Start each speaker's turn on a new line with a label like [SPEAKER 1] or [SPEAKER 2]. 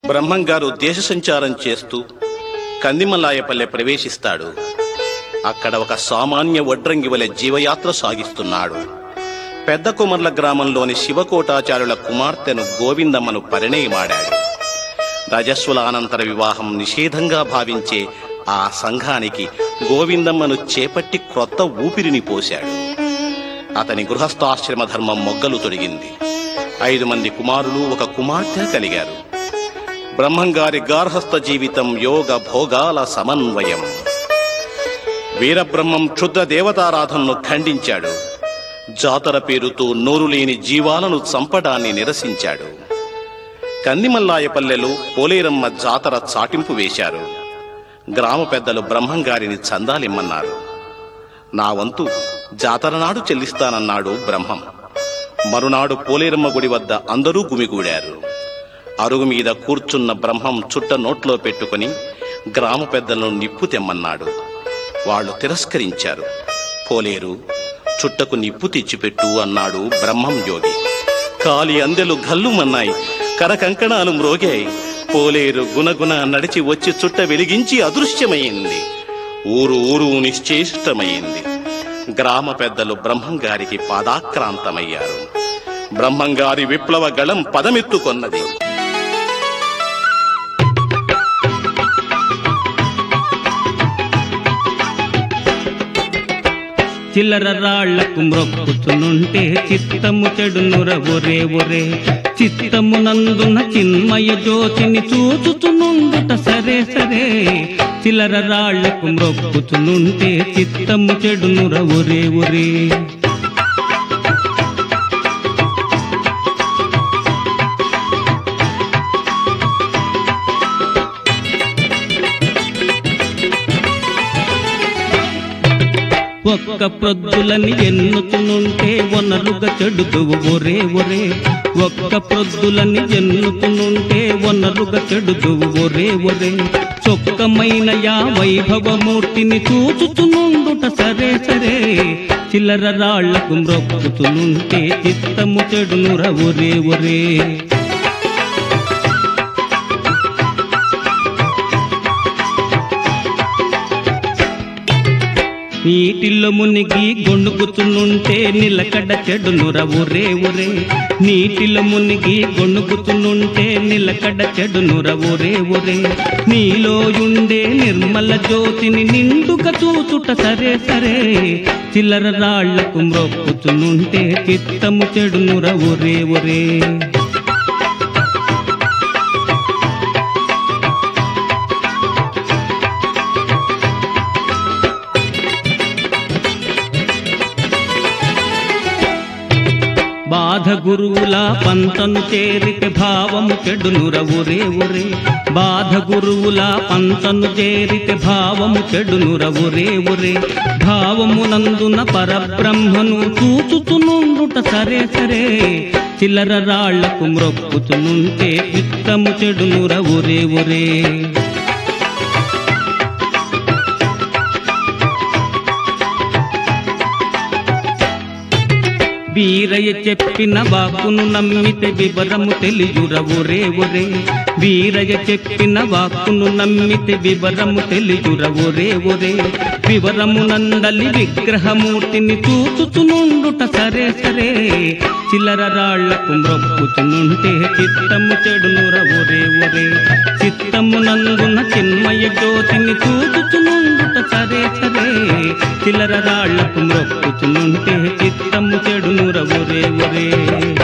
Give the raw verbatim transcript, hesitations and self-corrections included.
[SPEAKER 1] బ్రహ్మంగారు దేశ సంచారం చేస్తూ కందిమలాయపల్లె ప్రవేశిస్తాడు. అక్కడ ఒక సామాన్య వడ్రంగి వలె జీవయాత్ర సాగిస్తున్నాడు. పెద్ద కుమర్ల గ్రామంలోని శివకోటాచార్యుల కుమార్తెను గోవిందమ్మను పరిణయమాడాడు. రజస్వల అనంతర వివాహం నిషేధంగా భావించే ఆ సంఘానికి గోవిందమ్మను చేపట్టి క్రొత్త ఊపిరిని పోశాడు. అతని గృహస్థాశ్రమ ధర్మం మొగ్గలు తొడిగింది. ఐదు మంది కుమారులు, ఒక కుమార్తె కలిగారు. బ్రహ్మంగారి గార్హస్థ జీవితం యోగ భోగాల సమన్వయం. వీరబ్రహ్మం క్షుద్ర దేవతారాధనను ఖండించాడు. జాతర పేరుతో నోరులేని జీవాలను చంపడాన్ని నిరసించాడు. కందిమల్లాయపల్లెలో పోలేరమ్మ జాతర చాటింపు వేశారు. గ్రామ పెద్దలు బ్రహ్మంగారిని చందాలిమ్మన్నారు. నా వంతు జాతర నాడు చెల్లిస్తానన్నాడు బ్రహ్మం. మరునాడు పోలేరమ్మ గుడి వద్ద అందరూ గుమిగూడారు. అరుగు మీద కూర్చున్న బ్రహ్మం చుట్ట నోట్లో పెట్టుకుని గ్రామ పెద్దలను నిప్పు తెమ్మన్నాడు. వాళ్ళు తిరస్కరించారు. పోలేరు, చుట్టకు నిప్పు తెచ్చిపెట్టు అన్నాడు బ్రహ్మం యోగి. కాలి అందెలు గల్లుమన్నాయి, కరకంకణాలు మ్రోగాయి. పోలేరు గుణగుణ నడిచి వచ్చి చుట్ట వెలిగించి అదృశ్యమైంది. ఊరు ఊరు నిశ్చేష్టమైంది. గ్రామ పెద్దలు బ్రహ్మంగారికి పాదాక్రాంతమయ్యారు. బ్రహ్మంగారి విప్లవ గళం పదమెత్తుకొన్నది.
[SPEAKER 2] చిల్లర రాళ్లకు మ్రొక్కుతునుంటే చిత్తము చెడునుర ఒరే ఒరే. చిత్తము నందున చిన్మయ జ్యోతిని చూచుచునుండుట సరే సరే. చిల్లర రాళ్లకు మ్రొక్కుతునుంటే చిత్తము చెడునుర ఒరే ఒరే. ఒక్క ప్రొద్దులని ఎన్నుతునుంటే వనరుగా చెడుదువు ఒరే ఒరే. ఒక్క ప్రొద్దులని ఎన్నుతునుంటే వనరుగా చెడుదువు ఒరే ఒరే. చొక్కమైన యా వైభవమూర్తిని చూచుచునుండుట సరే సరే. చిల్లర రాళ్లకు మ్రొక్కుతునుంటే చిత్తము చెడునుర ఒరే ఒరే. నీటిలో మునిగి గొణుగుతునుంటే నిలకడ చెడునుర ఒరే ఒరే. నీటిలో మునిగి గొణుగుతునుంటే నిలకడ చెడునుర ఒరే ఒరే. నీలో ఉండే నిర్మల జ్యోతిని నిండుగా చూచుట సరే సరే. చిల్లర రాళ్లకు మ్రొక్కుతునుంటే చిత్తము చెడునుర ఒరే ఒరే. బాధ గురువుల పంతను చేరితే భావము చెడునుర ఒరే ఒరే. బాధ గురువుల పంతను చేరితే భావము చెడునుర ఒరే ఒరే. భావమునందున పరబ్రహ్మను చూచుచునుండుట సరే సరే. చిల్లర రాళ్లకు మ్రొక్కుతునుంటే చిత్తము చెడునుర ఒరే ఒరే. వీరయ్య చెప్పిన వాక్కును నమ్మితే వివరము తెలియుర ఒరే ఒరే. వీరయ్య చెప్పిన వాక్కును నమ్మితే వివరము తెలియుర ఒరే ఒరే. వివరము నందలి విగ్రహమూర్తిని చూచుచునుండుట సరే సరే. చిల్లర రాళ్లకు మ్రొక్కుచునుంటే చిత్తము చెడునుర ఒరే ఒరే. చిత్తము నందున చిన్మయ జ్యోతిని చూచుచునుండుట సరే సరే. చిల్లర రాళ్లకు మ్రొక్కుచునుంటే చిత్తము చెడునుర ఒరే ఒరే.